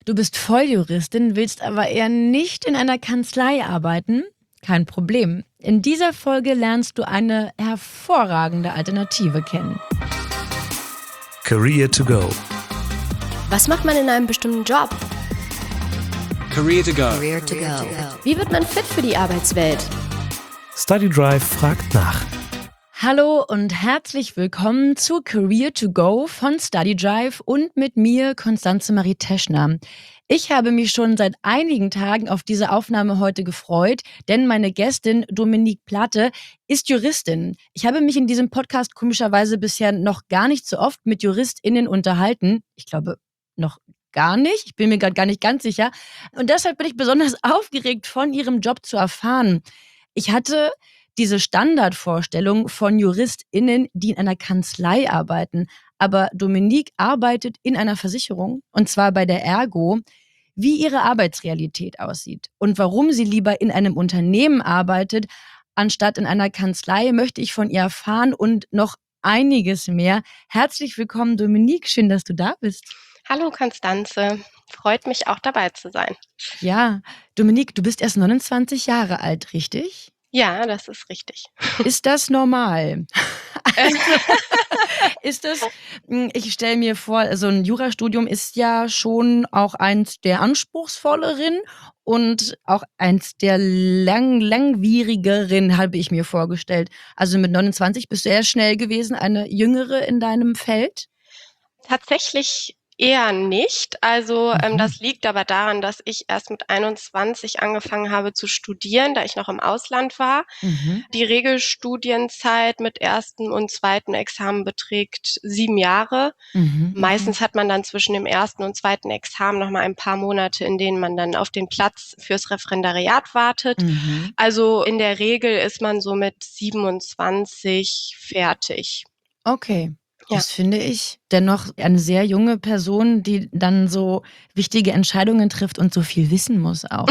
Du bist Volljuristin, willst aber eher nicht in einer Kanzlei arbeiten? Kein Problem. In dieser Folge lernst du eine hervorragende Alternative kennen. Career to go. Was macht man in einem bestimmten Job? Career to go. Wie wird man fit für die Arbeitswelt? Study Drive fragt nach. Hallo und herzlich willkommen zu Career to Go von Study Drive und mit mir, Constanze Marie Teschner. Ich habe mich schon seit einigen Tagen auf diese Aufnahme heute gefreut, denn meine Gästin Dominique Platte ist Juristin. Ich habe mich in diesem Podcast komischerweise bisher noch gar nicht so oft mit JuristInnen unterhalten. Ich glaube, noch gar nicht. Ich bin mir gerade gar nicht ganz sicher. Und deshalb bin ich besonders aufgeregt, von ihrem Job zu erfahren. Ich hatte diese Standardvorstellung von JuristInnen, die in einer Kanzlei arbeiten. Aber Dominique arbeitet in einer Versicherung, und zwar bei der Ergo. Wie ihre Arbeitsrealität aussieht und warum sie lieber in einem Unternehmen arbeitet, anstatt in einer Kanzlei, möchte ich von ihr erfahren und noch einiges mehr. Herzlich willkommen, Dominique. Schön, dass du da bist. Hallo Constanze, freut mich auch dabei zu sein. Ja, Dominique, du bist erst 29 Jahre alt, richtig? Ja, das ist richtig. Ist das normal? Also, ist das, ich stelle mir vor, so ein Jurastudium ist ja schon auch eins der anspruchsvolleren und auch eins der langwierigeren, habe ich mir vorgestellt. Also mit 29 bist du eher schnell gewesen, eine Jüngere in deinem Feld? Tatsächlich eher nicht. Also das liegt aber daran, dass ich erst mit 21 angefangen habe zu studieren, da ich noch im Ausland war. Die Regelstudienzeit mit ersten und zweiten Examen beträgt 7 Jahre. Meistens hat man dann zwischen dem ersten und zweiten Examen noch mal ein paar Monate, in denen man dann auf den Platz fürs Referendariat wartet. Also in der Regel ist man so mit 27 fertig. Okay. Ja. Das finde ich dennoch eine sehr junge Person, die dann so wichtige Entscheidungen trifft und so viel wissen muss auch.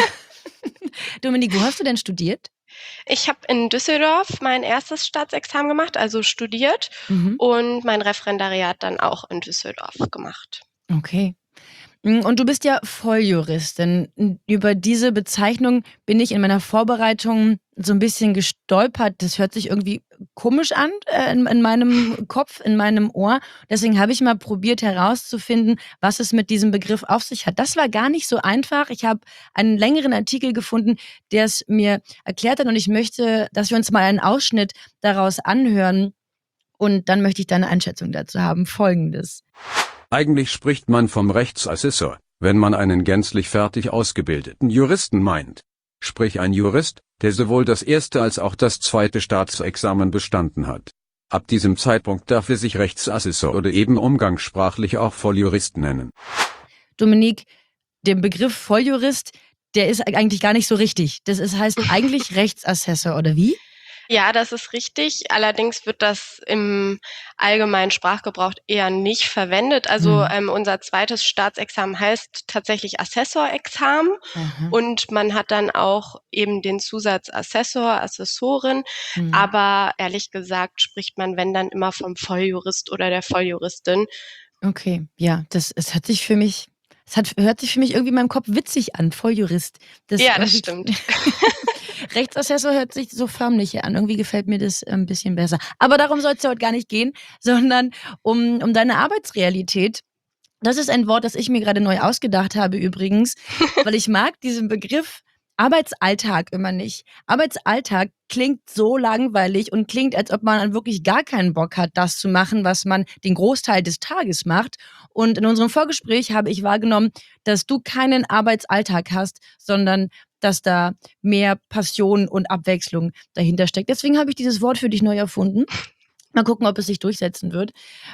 Dominique, wo hast du denn studiert? Ich habe in Düsseldorf mein erstes Staatsexamen gemacht, also studiert, und mein Referendariat dann auch in Düsseldorf gemacht. Okay. Und du bist ja Volljuristin. Über diese Bezeichnung bin ich in meiner Vorbereitung so ein bisschen gestolpert. Das hört sich irgendwie komisch an in meinem Kopf, in meinem Ohr. Deswegen habe ich mal probiert herauszufinden, was es mit diesem Begriff auf sich hat. Das war gar nicht so einfach. Ich habe einen längeren Artikel gefunden, der es mir erklärt hat. Und ich möchte, dass wir uns mal einen Ausschnitt daraus anhören. Und dann möchte ich deine Einschätzung dazu haben. Folgendes. Eigentlich spricht man vom Rechtsassessor, wenn man einen gänzlich fertig ausgebildeten Juristen meint. Sprich ein Jurist, der sowohl das erste als auch das zweite Staatsexamen bestanden hat. Ab diesem Zeitpunkt darf er sich Rechtsassessor oder eben umgangssprachlich auch Volljurist nennen. Dominique, der Begriff Volljurist, der ist eigentlich gar nicht so richtig. Das heißt eigentlich Rechtsassessor, oder wie? Ja, das ist richtig. Allerdings wird das im allgemeinen Sprachgebrauch eher nicht verwendet. Also unser zweites Staatsexamen heißt tatsächlich Assessorexamen. Und man hat dann auch eben den Zusatz Assessor, Assessorin. Aber ehrlich gesagt spricht man, wenn dann, immer vom Volljurist oder der Volljuristin. Okay, ja, es hört sich für mich irgendwie in meinem Kopf witzig an, Volljurist. Ja, das stimmt. Rechtsassessor hört sich so förmlich an. Irgendwie gefällt mir das ein bisschen besser. Aber darum soll es ja heute gar nicht gehen, sondern um deine Arbeitsrealität. Das ist ein Wort, das ich mir gerade neu ausgedacht habe übrigens, weil ich mag diesen Begriff Arbeitsalltag immer nicht. Arbeitsalltag klingt so langweilig und klingt, als ob man wirklich gar keinen Bock hat, das zu machen, was man den Großteil des Tages macht. Und in unserem Vorgespräch habe ich wahrgenommen, dass du keinen Arbeitsalltag hast, sondern dass da mehr Passion und Abwechslung dahinter steckt. Deswegen habe ich dieses Wort für dich neu erfunden. Mal gucken, ob es sich durchsetzen wird.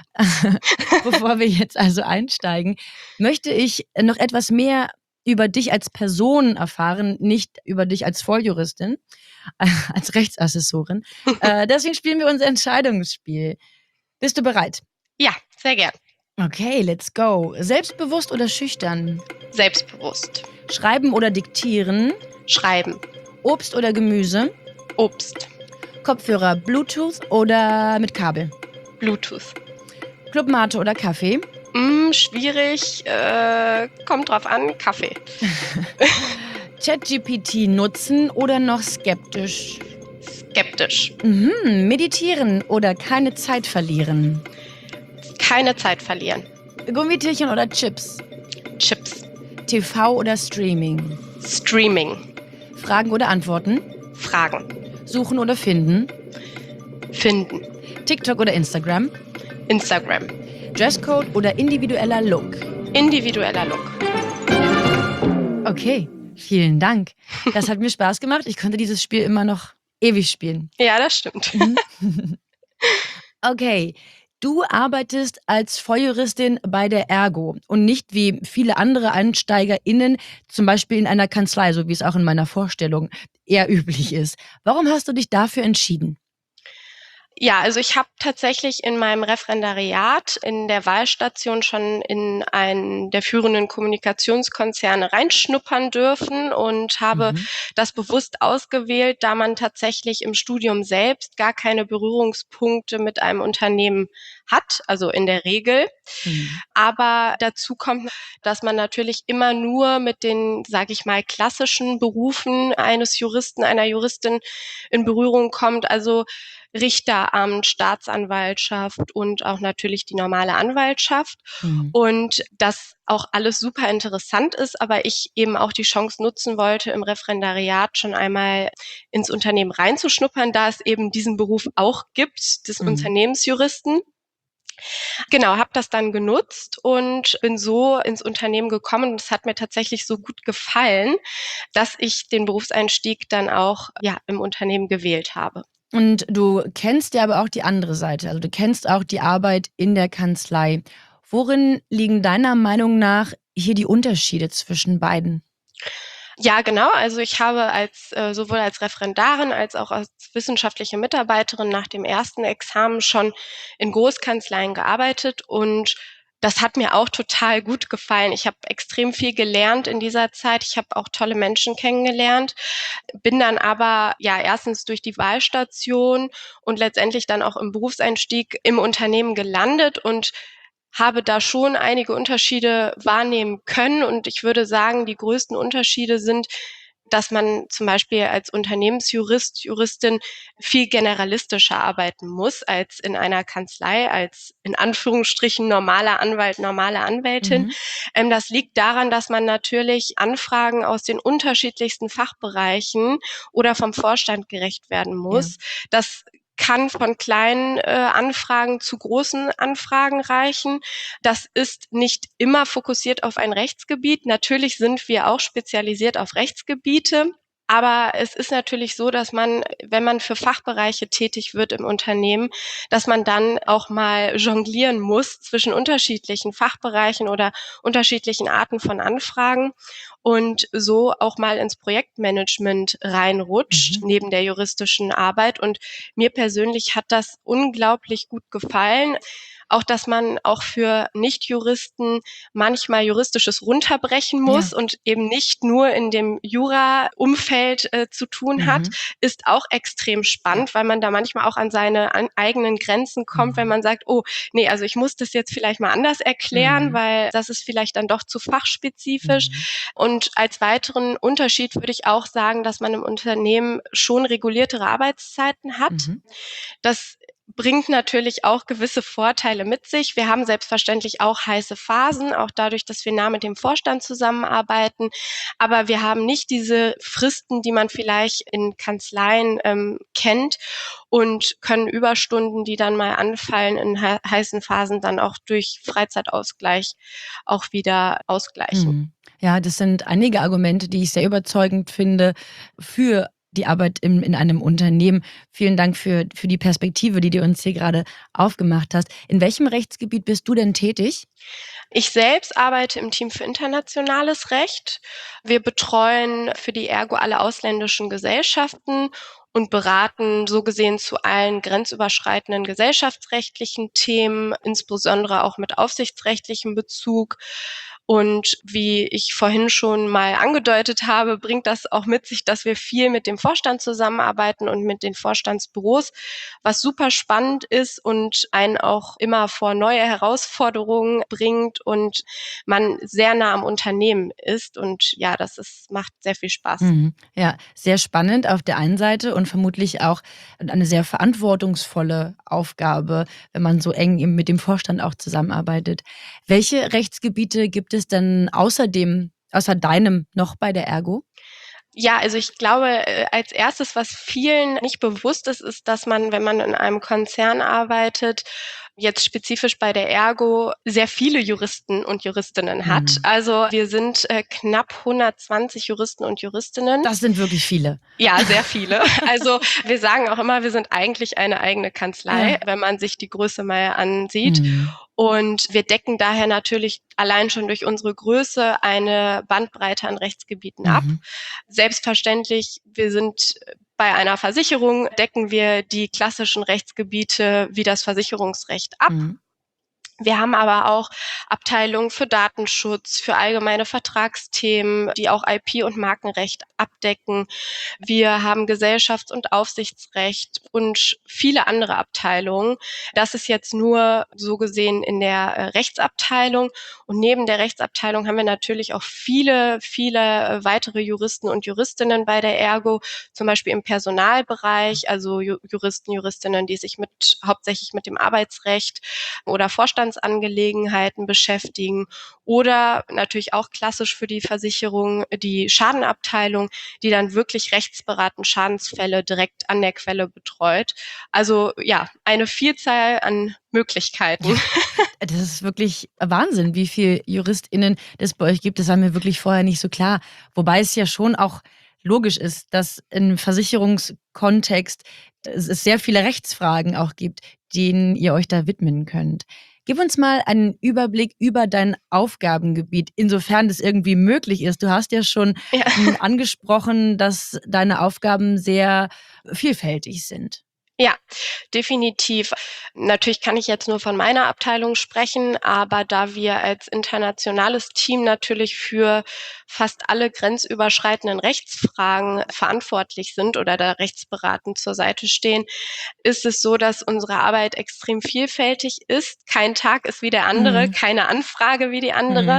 Bevor wir jetzt also einsteigen, möchte ich noch etwas mehr über dich als Person erfahren, nicht über dich als Volljuristin, als Rechtsassessorin. Deswegen spielen wir unser Entscheidungsspiel. Bist du bereit? Ja, sehr gern. Okay, let's go. Selbstbewusst oder schüchtern? Selbstbewusst. Schreiben oder diktieren? Schreiben. Obst oder Gemüse? Obst. Kopfhörer Bluetooth oder mit Kabel? Bluetooth. Clubmate oder Kaffee? Schwierig, kommt drauf an, Kaffee. ChatGPT nutzen oder noch skeptisch? Skeptisch. Meditieren oder keine Zeit verlieren? Keine Zeit verlieren. Gummitierchen oder Chips? Chips. TV oder Streaming? Streaming. Fragen oder Antworten? Fragen. Suchen oder finden? Finden. TikTok oder Instagram? Instagram. Dresscode oder individueller Look? Individueller Look. Okay, vielen Dank. Das hat mir Spaß gemacht. Ich könnte dieses Spiel immer noch ewig spielen. Ja, das stimmt. Okay, du arbeitest als Volljuristin bei der Ergo und nicht wie viele andere EinsteigerInnen, zum Beispiel in einer Kanzlei, so wie es auch in meiner Vorstellung eher üblich ist. Warum hast du dich dafür entschieden? Ja, also ich habe tatsächlich in meinem Referendariat in der Wahlstation schon in einen der führenden Kommunikationskonzerne reinschnuppern dürfen und habe das bewusst ausgewählt, da man tatsächlich im Studium selbst gar keine Berührungspunkte mit einem Unternehmen hat, also in der Regel. Aber dazu kommt, dass man natürlich immer nur mit den, sage ich mal, klassischen Berufen eines Juristen, einer Juristin in Berührung kommt, also Richteramt, Staatsanwaltschaft und auch natürlich die normale Anwaltschaft. Und das auch alles super interessant ist, aber ich eben auch die Chance nutzen wollte, im Referendariat schon einmal ins Unternehmen reinzuschnuppern, da es eben diesen Beruf auch gibt, des Unternehmensjuristen. Genau, habe das dann genutzt und bin so ins Unternehmen gekommen und es hat mir tatsächlich so gut gefallen, dass ich den Berufseinstieg dann auch im Unternehmen gewählt habe. Und du kennst ja aber auch die andere Seite, also du kennst auch die Arbeit in der Kanzlei. Worin liegen deiner Meinung nach hier die Unterschiede zwischen beiden? Ja, genau. Also ich habe sowohl als Referendarin als auch als wissenschaftliche Mitarbeiterin nach dem ersten Examen schon in Großkanzleien gearbeitet und das hat mir auch total gut gefallen. Ich habe extrem viel gelernt in dieser Zeit. Ich habe auch tolle Menschen kennengelernt, bin dann aber erstens durch die Wahlstation und letztendlich dann auch im Berufseinstieg im Unternehmen gelandet und habe da schon einige Unterschiede wahrnehmen können. Und ich würde sagen, die größten Unterschiede sind, dass man zum Beispiel als Unternehmensjurist, Juristin viel generalistischer arbeiten muss als in einer Kanzlei, als in Anführungsstrichen normaler Anwalt, normale Anwältin. Das liegt daran, dass man natürlich Anfragen aus den unterschiedlichsten Fachbereichen oder vom Vorstand gerecht werden muss. Das kann von kleinen Anfragen zu großen Anfragen reichen. Das ist nicht immer fokussiert auf ein Rechtsgebiet. Natürlich sind wir auch spezialisiert auf Rechtsgebiete. Aber es ist natürlich so, dass man, wenn man für Fachbereiche tätig wird im Unternehmen, dass man dann auch mal jonglieren muss zwischen unterschiedlichen Fachbereichen oder unterschiedlichen Arten von Anfragen und so auch mal ins Projektmanagement reinrutscht, neben der juristischen Arbeit. Und mir persönlich hat das unglaublich gut gefallen. Auch, dass man auch für Nichtjuristen manchmal Juristisches runterbrechen muss und eben nicht nur in dem Jura-Umfeld zu tun hat, ist auch extrem spannend, weil man da manchmal auch an seine eigenen Grenzen kommt, wenn man sagt, oh, nee, also ich muss das jetzt vielleicht mal anders erklären, weil das ist vielleicht dann doch zu fachspezifisch. Und als weiteren Unterschied würde ich auch sagen, dass man im Unternehmen schon reguliertere Arbeitszeiten hat. Das bringt natürlich auch gewisse Vorteile mit sich. Wir haben selbstverständlich auch heiße Phasen, auch dadurch, dass wir nah mit dem Vorstand zusammenarbeiten. Aber wir haben nicht diese Fristen, die man vielleicht in Kanzleien kennt und können Überstunden, die dann mal anfallen in heißen Phasen, dann auch durch Freizeitausgleich auch wieder ausgleichen. Ja, das sind einige Argumente, die ich sehr überzeugend finde für die Arbeit in einem Unternehmen. Vielen Dank für die Perspektive, die du uns hier gerade aufgemacht hast. In welchem Rechtsgebiet bist du denn tätig? Ich selbst arbeite im Team für internationales Recht. Wir betreuen für die Ergo alle ausländischen Gesellschaften und beraten so gesehen zu allen grenzüberschreitenden gesellschaftsrechtlichen Themen, insbesondere auch mit aufsichtsrechtlichem Bezug. Und wie ich vorhin schon mal angedeutet habe, bringt das auch mit sich, dass wir viel mit dem Vorstand zusammenarbeiten und mit den Vorstandsbüros, was super spannend ist und einen auch immer vor neue Herausforderungen bringt und man sehr nah am Unternehmen ist. Und ja, macht sehr viel Spaß. Ja, sehr spannend auf der einen Seite und vermutlich auch eine sehr verantwortungsvolle Aufgabe, wenn man so eng eben mit dem Vorstand auch zusammenarbeitet. Welche Rechtsgebiete gibt es denn außer deinem noch bei der Ergo? Ja, also ich glaube, als erstes, was vielen nicht bewusst ist, ist, dass man, wenn man in einem Konzern arbeitet, jetzt spezifisch bei der Ergo, sehr viele Juristen und Juristinnen hat. Also wir sind knapp 120 Juristen und Juristinnen. Das sind wirklich viele. Ja, sehr viele. Also wir sagen auch immer, wir sind eigentlich eine eigene Kanzlei, wenn man sich die Größe mal ansieht. Und wir decken daher natürlich allein schon durch unsere Größe eine Bandbreite an Rechtsgebieten ab. Selbstverständlich, wir sind bei einer Versicherung, decken wir die klassischen Rechtsgebiete wie das Versicherungsrecht ab. Wir haben aber auch Abteilungen für Datenschutz, für allgemeine Vertragsthemen, die auch IP- und Markenrecht abdecken. Wir haben Gesellschafts- und Aufsichtsrecht und viele andere Abteilungen. Das ist jetzt nur so gesehen in der Rechtsabteilung. Und neben der Rechtsabteilung haben wir natürlich auch viele weitere Juristen und Juristinnen bei der Ergo, zum Beispiel im Personalbereich, also Juristen, Juristinnen, die sich hauptsächlich mit dem Arbeitsrecht oder Vorstandsangelegenheiten beschäftigen oder natürlich auch klassisch für die Versicherung die Schadenabteilung, die dann wirklich rechtsberatend Schadensfälle direkt an der Quelle betreut. Also ja, eine Vielzahl an Möglichkeiten. Das ist wirklich Wahnsinn, wie viel JuristInnen es bei euch gibt. Das war mir wirklich vorher nicht so klar. Wobei es ja schon auch logisch ist, dass im Versicherungskontext es sehr viele Rechtsfragen auch gibt, denen ihr euch da widmen könnt. Gib uns mal einen Überblick über dein Aufgabengebiet, insofern das irgendwie möglich ist. Du hast ja schon angesprochen, dass deine Aufgaben sehr vielfältig sind. Ja, definitiv. Natürlich kann ich jetzt nur von meiner Abteilung sprechen, aber da wir als internationales Team natürlich für fast alle grenzüberschreitenden Rechtsfragen verantwortlich sind oder da rechtsberatend zur Seite stehen, ist es so, dass unsere Arbeit extrem vielfältig ist. Kein Tag ist wie der andere, keine Anfrage wie die andere.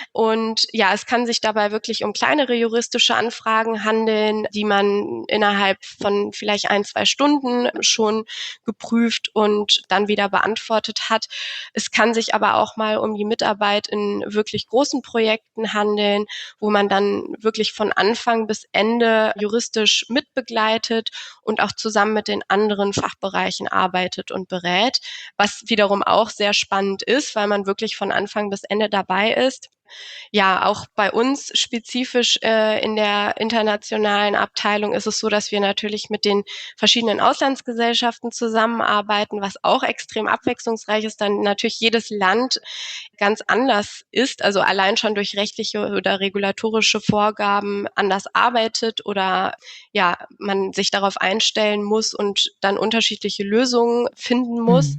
Und ja, es kann sich dabei wirklich um kleinere juristische Anfragen handeln, die man innerhalb von vielleicht 1-2 Stunden schon geprüft und dann wieder beantwortet hat. Es kann sich aber auch mal um die Mitarbeit in wirklich großen Projekten handeln, wo man dann wirklich von Anfang bis Ende juristisch mitbegleitet und auch zusammen mit den anderen Fachbereichen arbeitet und berät, was wiederum auch sehr spannend ist, weil man wirklich von Anfang bis Ende dabei ist. Ja, auch bei uns spezifisch in der internationalen Abteilung ist es so, dass wir natürlich mit den verschiedenen Auslandsgesellschaften zusammenarbeiten, was auch extrem abwechslungsreich ist, dann natürlich jedes Land ganz anders ist, also allein schon durch rechtliche oder regulatorische Vorgaben anders arbeitet oder ja, man sich darauf einstellen muss und dann unterschiedliche Lösungen finden muss.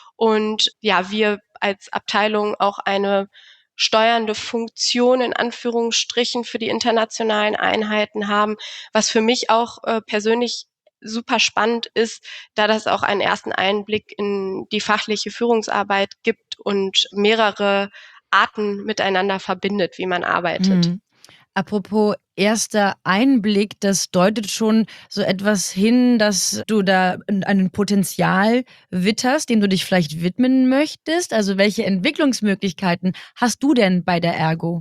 Und ja, wir als Abteilung auch eine steuernde Funktion in Anführungsstrichen für die internationalen Einheiten haben, was für mich auch persönlich super spannend ist, da das auch einen ersten Einblick in die fachliche Führungsarbeit gibt und mehrere Arten miteinander verbindet, wie man arbeitet. Apropos erster Einblick, das deutet schon so etwas hin, dass du da ein Potenzial witterst, dem du dich vielleicht widmen möchtest. Also welche Entwicklungsmöglichkeiten hast du denn bei der Ergo?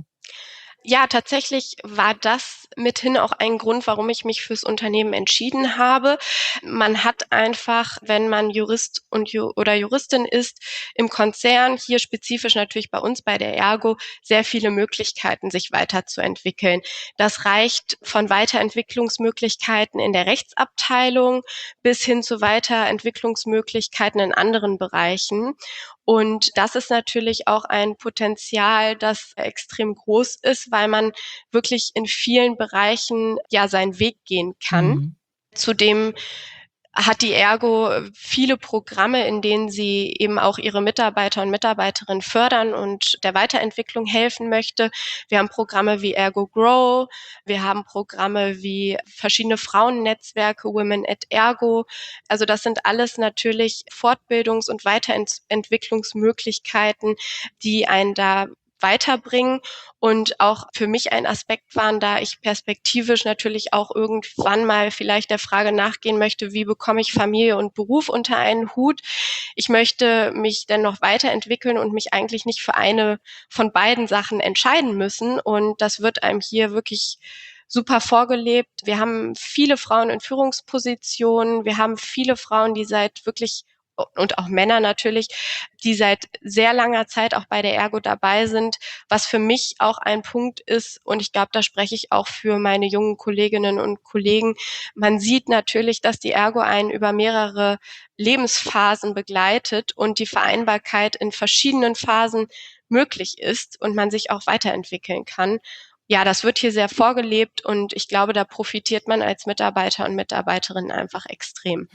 Ja, tatsächlich war das mithin auch ein Grund, warum ich mich fürs Unternehmen entschieden habe. Man hat einfach, wenn man Jurist oder Juristin ist, im Konzern, hier spezifisch natürlich bei uns bei der Ergo, sehr viele Möglichkeiten, sich weiterzuentwickeln. Das reicht von Weiterentwicklungsmöglichkeiten in der Rechtsabteilung bis hin zu Weiterentwicklungsmöglichkeiten in anderen Bereichen. Und das ist natürlich auch ein Potenzial, das extrem groß ist, weil man wirklich in vielen Bereichen ja seinen Weg gehen kann. Zudem hat die Ergo viele Programme, in denen sie eben auch ihre Mitarbeiter und Mitarbeiterinnen fördern und der Weiterentwicklung helfen möchte. Wir haben Programme wie Ergo Grow, wir haben Programme wie verschiedene Frauennetzwerke, Women at Ergo. Also das sind alles natürlich Fortbildungs- und Weiterentwicklungsmöglichkeiten, die einen da weiterbringen und auch für mich ein Aspekt waren, da ich perspektivisch natürlich auch irgendwann mal vielleicht der Frage nachgehen möchte, wie bekomme ich Familie und Beruf unter einen Hut. Ich möchte mich dann noch weiterentwickeln und mich eigentlich nicht für eine von beiden Sachen entscheiden müssen und das wird einem hier wirklich super vorgelebt. Wir haben viele Frauen in Führungspositionen, wir haben viele Frauen, die seit wirklich und auch Männer natürlich, die seit sehr langer Zeit auch bei der Ergo dabei sind, was für mich auch ein Punkt ist, und ich glaube, da spreche ich auch für meine jungen Kolleginnen und Kollegen. Man sieht natürlich, dass die Ergo einen über mehrere Lebensphasen begleitet und die Vereinbarkeit in verschiedenen Phasen möglich ist und man sich auch weiterentwickeln kann. Ja, das wird hier sehr vorgelebt und ich glaube, da profitiert man als Mitarbeiter und Mitarbeiterin einfach extrem.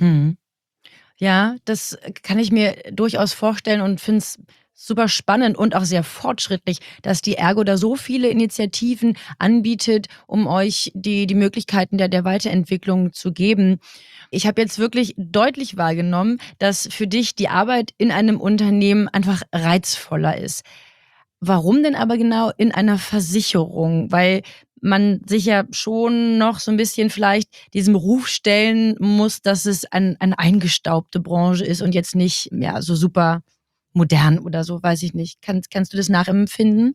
Ja, das kann ich mir durchaus vorstellen und finde es super spannend und auch sehr fortschrittlich, dass die Ergo da so viele Initiativen anbietet, um euch die Möglichkeiten der Weiterentwicklung zu geben. Ich habe jetzt wirklich deutlich wahrgenommen, dass für dich die Arbeit in einem Unternehmen einfach reizvoller ist. Warum denn aber genau in einer Versicherung? Weil man sich ja schon noch so ein bisschen vielleicht diesem Ruf stellen muss, dass es eine eingestaubte Branche ist und jetzt nicht, ja, so super modern oder so, weiß ich nicht. Kannst du das nachempfinden?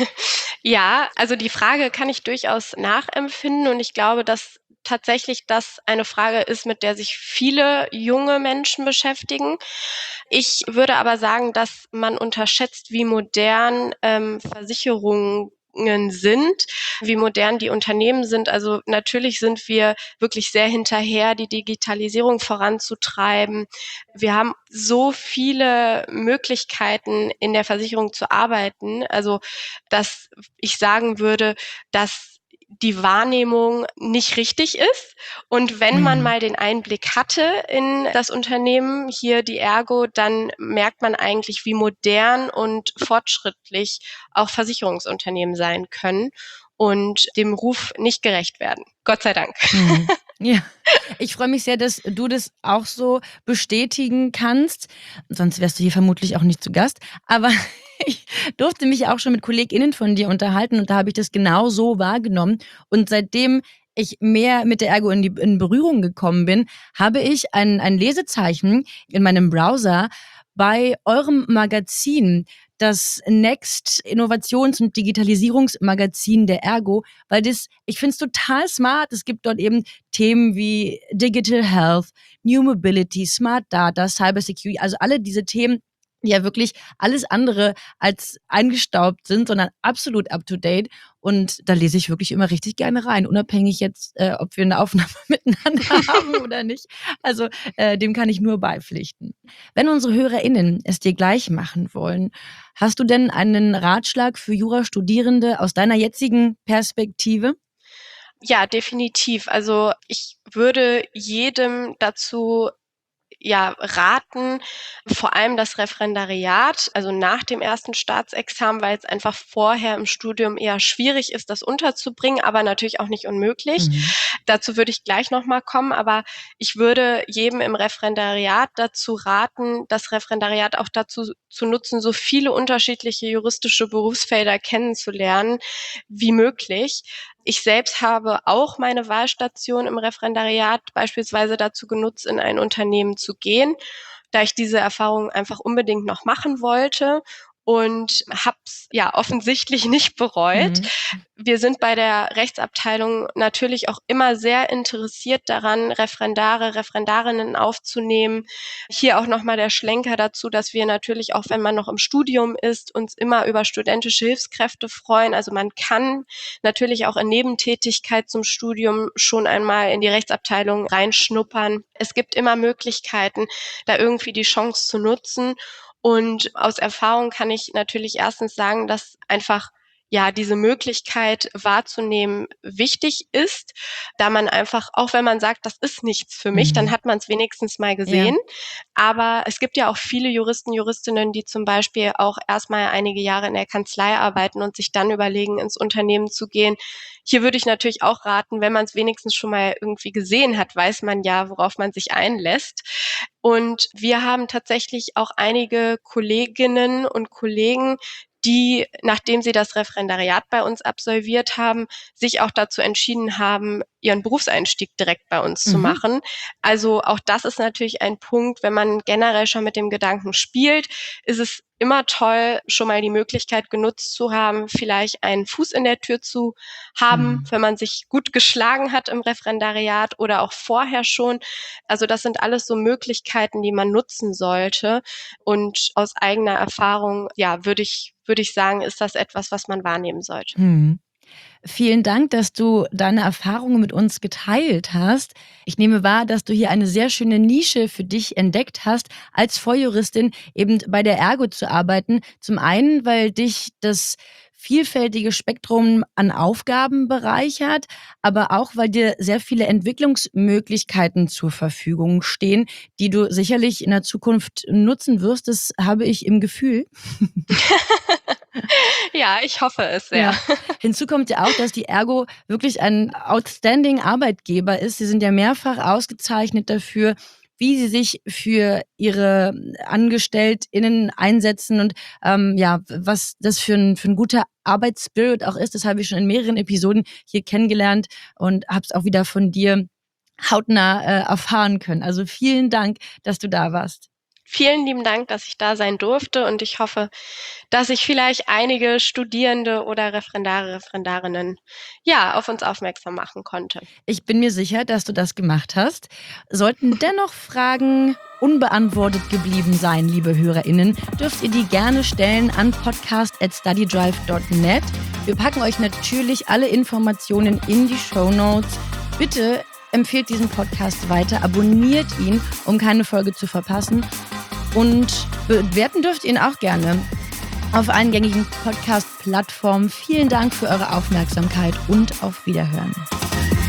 Ja, also die Frage kann ich durchaus nachempfinden und ich glaube, dass tatsächlich das eine Frage ist, mit der sich viele junge Menschen beschäftigen. Ich würde aber sagen, dass man unterschätzt, wie modern Versicherungen sind, wie modern die Unternehmen sind. Also natürlich sind wir wirklich sehr hinterher, die Digitalisierung voranzutreiben. Wir haben so viele Möglichkeiten, in der Versicherung zu arbeiten. Also, dass ich sagen würde, dass die Wahrnehmung nicht richtig ist. Und wenn man Mhm. mal den Einblick hatte in das Unternehmen, hier die Ergo, dann merkt man eigentlich, wie modern und fortschrittlich auch Versicherungsunternehmen sein können und dem Ruf nicht gerecht werden. Gott sei Dank. Mhm. Ja. Ich freue mich sehr, dass du das auch so bestätigen kannst. Sonst wärst du hier vermutlich auch nicht zu Gast. Aber ich durfte mich auch schon mit KollegInnen von dir unterhalten und da habe ich das genau so wahrgenommen. Und seitdem ich mehr mit der Ergo in Berührung gekommen bin, habe ich ein Lesezeichen in meinem Browser bei eurem Magazin, das Next Innovations- und Digitalisierungsmagazin der Ergo, weil ich finde es total smart. Es gibt dort eben Themen wie Digital Health, New Mobility, Smart Data, Cyber Security, also alle diese Themen, die ja wirklich alles andere als eingestaubt sind, sondern absolut up to date. Und da lese ich wirklich immer richtig gerne rein, unabhängig jetzt, ob wir eine Aufnahme miteinander haben oder nicht. Also dem kann ich nur beipflichten. Wenn unsere HörerInnen es dir gleich machen wollen, hast du denn einen Ratschlag für Jurastudierende aus deiner jetzigen Perspektive? Ja, definitiv. Also ich würde jedem dazu raten, vor allem das Referendariat, also nach dem ersten Staatsexamen, weil es einfach vorher im Studium eher schwierig ist, das unterzubringen, aber natürlich auch nicht unmöglich. Mhm. Dazu würde ich gleich noch mal kommen, aber ich würde jedem im Referendariat dazu raten, das Referendariat auch dazu zu nutzen, so viele unterschiedliche juristische Berufsfelder kennenzulernen wie möglich. Ich selbst habe auch meine Wahlstation im Referendariat beispielsweise dazu genutzt, in ein Unternehmen zu gehen, da ich diese Erfahrung einfach unbedingt noch machen wollte und habe es ja offensichtlich nicht bereut. Mhm. Wir sind bei der Rechtsabteilung natürlich auch immer sehr interessiert daran, Referendare, Referendarinnen aufzunehmen. Hier auch nochmal der Schlenker dazu, dass wir natürlich auch, wenn man noch im Studium ist, uns immer über studentische Hilfskräfte freuen. Also man kann natürlich auch in Nebentätigkeit zum Studium schon einmal in die Rechtsabteilung reinschnuppern. Es gibt immer Möglichkeiten, da irgendwie die Chance zu nutzen. Und aus Erfahrung kann ich natürlich erstens sagen, dass einfach diese Möglichkeit wahrzunehmen wichtig ist, da man einfach, auch wenn man sagt, das ist nichts für mich, dann hat man es wenigstens mal gesehen. Ja. Aber es gibt ja auch viele Juristen, Juristinnen, die zum Beispiel auch erstmal einige Jahre in der Kanzlei arbeiten und sich dann überlegen, ins Unternehmen zu gehen. Hier würde ich natürlich auch raten, wenn man es wenigstens schon mal irgendwie gesehen hat, weiß man ja, worauf man sich einlässt. Und wir haben tatsächlich auch einige Kolleginnen und Kollegen, die, nachdem sie das Referendariat bei uns absolviert haben, sich auch dazu entschieden haben, ihren Berufseinstieg direkt bei uns zu machen. Also auch das ist natürlich ein Punkt, wenn man generell schon mit dem Gedanken spielt, ist es immer toll, schon mal die Möglichkeit genutzt zu haben, vielleicht einen Fuß in der Tür zu haben, wenn man sich gut geschlagen hat im Referendariat oder auch vorher schon. Also das sind alles so Möglichkeiten, die man nutzen sollte. Und aus eigener Erfahrung, würde ich sagen, ist das etwas, was man wahrnehmen sollte. Vielen Dank, dass du deine Erfahrungen mit uns geteilt hast. Ich nehme wahr, dass du hier eine sehr schöne Nische für dich entdeckt hast, als Volljuristin eben bei der Ergo zu arbeiten. Zum einen, weil dich das vielfältige Spektrum an Aufgaben bereichert, aber auch, weil dir sehr viele Entwicklungsmöglichkeiten zur Verfügung stehen, die du sicherlich in der Zukunft nutzen wirst. Das habe ich im Gefühl. Ja, ich hoffe es sehr. Ja. Hinzu kommt ja auch, dass die Ergo wirklich ein outstanding Arbeitgeber ist. Sie sind ja mehrfach ausgezeichnet dafür, wie sie sich für ihre AngestelltInnen einsetzen und was das für ein guter Arbeitsspirit auch ist. Das habe ich schon in mehreren Episoden hier kennengelernt und habe es auch wieder von dir hautnah erfahren können. Also vielen Dank, dass du da warst. Vielen lieben Dank, dass ich da sein durfte und ich hoffe, dass ich vielleicht einige Studierende oder Referendarinnen auf uns aufmerksam machen konnte. Ich bin mir sicher, dass du das gemacht hast. Sollten dennoch Fragen unbeantwortet geblieben sein, liebe HörerInnen, dürft ihr die gerne stellen an podcast@studydrive.net. Wir packen euch natürlich alle Informationen in die Shownotes. Bitte empfehlt diesen Podcast weiter, abonniert ihn, um keine Folge zu verpassen. Und bewerten dürft ihr ihn auch gerne auf allen gängigen Podcast-Plattformen. Vielen Dank für eure Aufmerksamkeit und auf Wiederhören.